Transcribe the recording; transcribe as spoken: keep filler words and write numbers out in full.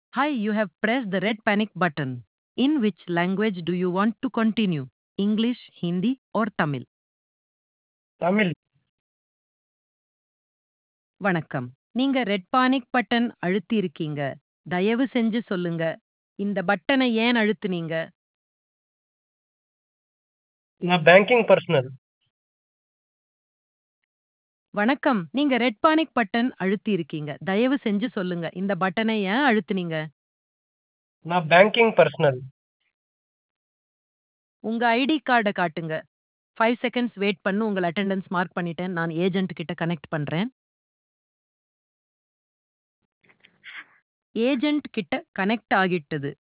Hi, you have pressed the red panic button. In which language do you want to continue? English, Hindi or Tamil? Tamil. வணக்கம். நீங்க red panic button அழுத்தி இருக்கீங்க. தயவு செஞ்சு சொல்லுங்க. இந்த பட்டனை ஏன் அழுத்துனீங்க? நான் பேங்கிங் பர்சனல். வணக்கம். நீங்க ரெட் பானிக் பட்டன் அழுத்தி இருக்கீங்க. தயவு செஞ்சு சொல்லுங்க. இந்த பட்டனை ஏன் அழுத்துனீங்க? நான் பேங்கிங் பர்சனல். உங்க ஐடி கார்ட காட்டுங்க. ஃபைவ் செகண்ட்ஸ் வெயிட் பண்ணு. உங்கள் அட்டெண்டன்ஸ் மார்க் பண்ணிட்டேன். நான் ஏஜென்ட் கிட்ட கனெக்ட் பண்றேன். ஏஜென்ட் கிட்ட கனெக்ட் ஆகிட்டது.